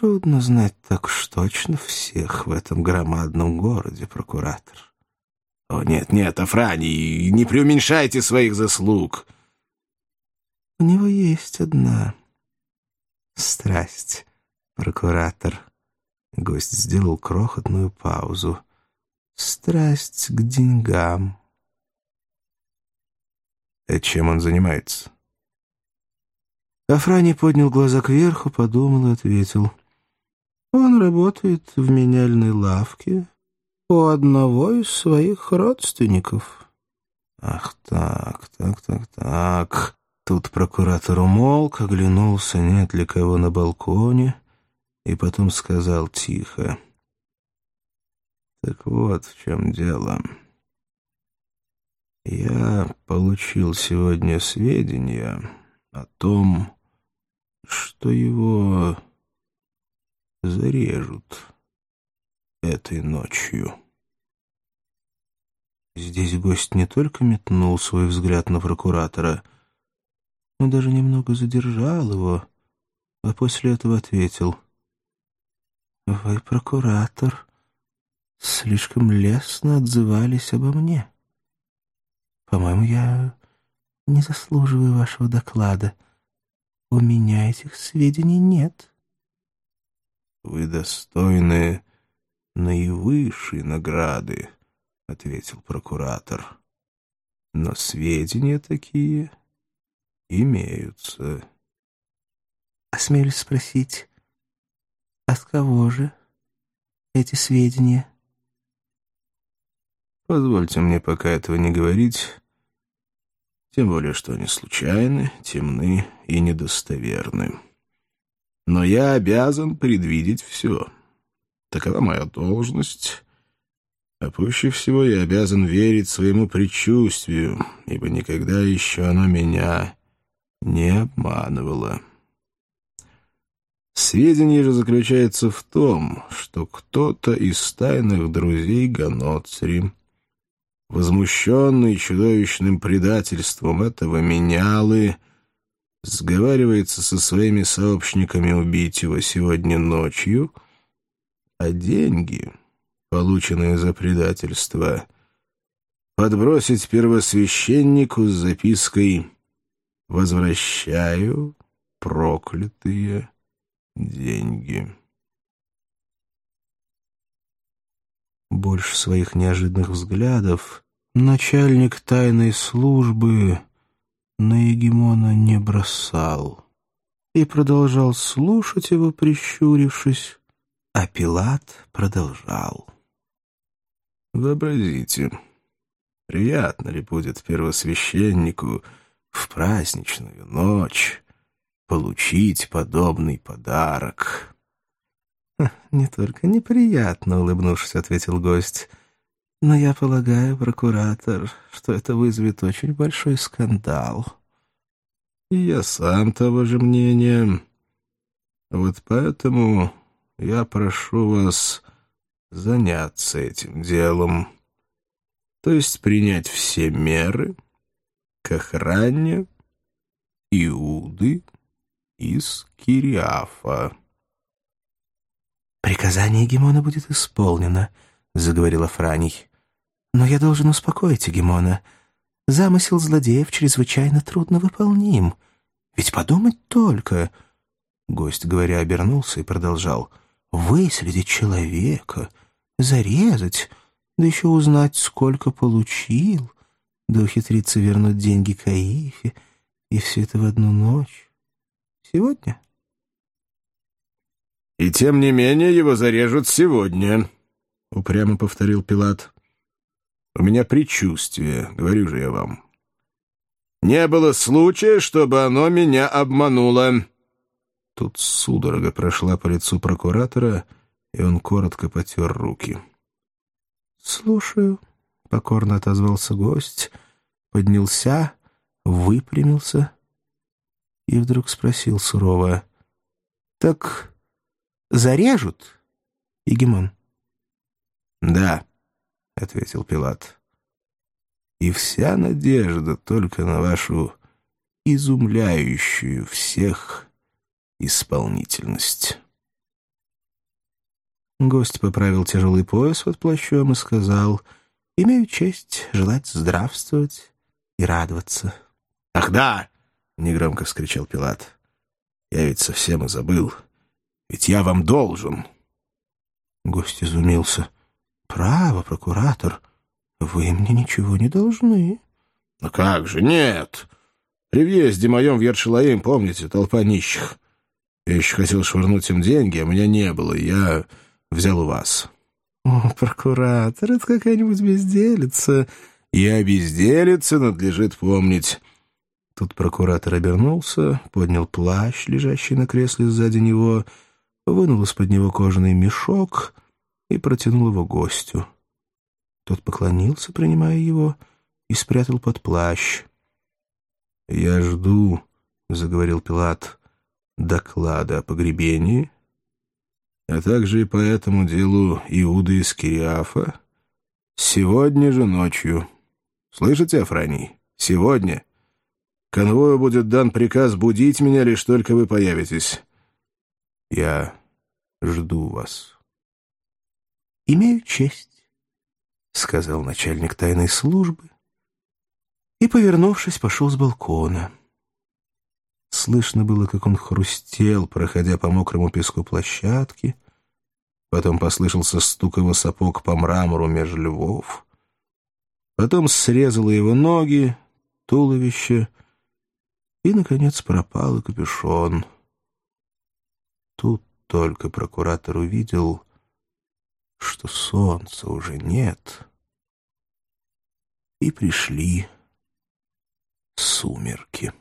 Трудно знать так уж точно всех в этом громадном городе, прокуратор. О, нет, нет, Афраний, не преуменьшайте своих заслуг. У него есть одна страсть, прокуратор. Гость сделал крохотную паузу. Страсть к деньгам. Чем он занимается? Афраний поднял глаза кверху, подумал и ответил. Он работает в меняльной лавке у одного из своих родственников. Ах так. Тут прокуратор умолк, оглянулся, нет ли кого на балконе, и потом сказал тихо. Так вот в чем дело. Я получил сегодня сведения о том, что его зарежут этой ночью. Здесь гость не только метнул свой взгляд на прокуратора, но даже немного задержал его, а после этого ответил. «Вы, прокуратор, слишком лестно отзывались обо мне. По-моему, я не заслуживаю вашего доклада. У меня этих сведений нет». «Вы достойны наивысшей награды», — ответил прокуратор. «Но сведения такие имеются». «Осмелюсь спросить, от кого же эти сведения?» «Позвольте мне пока этого не говорить, тем более что они случайны, темны и недостоверны. Но я обязан предвидеть все. Такова моя должность, а пуще всего я обязан верить своему предчувствию, ибо никогда еще оно меня не обманывало. Сведение же заключается в том, что кто-то из тайных друзей Ганоцри, возмущенный чудовищным предательством этого менялы, сговаривается со своими сообщниками убить его сегодня ночью, а деньги, полученные за предательство, подбросить первосвященнику с запиской «Возвращаю проклятые деньги». Больше своих неожиданных взглядов начальник тайной службы на Егемона не бросал и продолжал слушать его, прищурившись, а Пилат продолжал. Вообразите, приятно ли будет первосвященнику в праздничную ночь получить подобный подарок? «Не только неприятно», — улыбнувшись, ответил гость, «но я полагаю, прокуратор, что это вызовет очень большой скандал». И я сам того же мнения. Вот поэтому я прошу вас заняться этим делом, то есть принять все меры к охране Иуды из Кириафа». «Приказание Егемона будет исполнено», — заговорил Афраний. «Но я должен успокоить Егемона. Замысел злодеев чрезвычайно трудно выполним. Ведь подумать только...» Гость, говоря, обернулся и продолжал. «Выследить человека, зарезать, да еще узнать, сколько получил, да ухитриться вернуть деньги Каифе, и все это в одну ночь. Сегодня?» «И тем не менее его зарежут сегодня», — упрямо повторил Пилат. «У меня предчувствие, говорю же я вам. Не было случая, чтобы оно меня обмануло». Тут судорога прошла по лицу прокуратора, и он коротко потер руки. «Слушаю», — покорно отозвался гость, поднялся, выпрямился и вдруг спросил сурово. «Так зарежут, Егемон?» «Да», — ответил Пилат. «И вся надежда только на вашу изумляющую всех исполнительность». Гость поправил тяжелый пояс под плащом и сказал: «Имею честь желать здравствовать и радоваться». «Ах да!» — негромко вскричал Пилат. «Я ведь совсем и забыл. Ведь я вам должен». Гость изумился. «Право, прокуратор, вы мне ничего не должны». «Ну как же, нет! При въезде моем в Ершалаим, помните, толпа нищих. Я еще хотел швырнуть им деньги, а у меня не было, и я взял у вас». «О, прокуратор, это какая-нибудь безделица». «И о безделице надлежит помнить». Тут прокуратор обернулся, поднял плащ, лежащий на кресле сзади него, вынул из-под него кожаный мешок и протянул его гостю. Тот поклонился, принимая его, и спрятал под плащ. «Я жду», — заговорил Пилат, — «доклада о погребении, а также и по этому делу Иуды из Кириафа сегодня же ночью. Слышите, Афраний? Сегодня. Конвою будет дан приказ будить меня, лишь только вы появитесь. Я жду вас». «Имею честь», — сказал начальник тайной службы, и, повернувшись, пошел с балкона. Слышно было, как он хрустел, проходя по мокрому песку площадки. Потом послышался стук его сапог по мрамору меж львов. Потом срезало его ноги, туловище, и, наконец, пропал и капюшон. Тут только прокуратор увидел, что солнца уже нет, и пришли сумерки.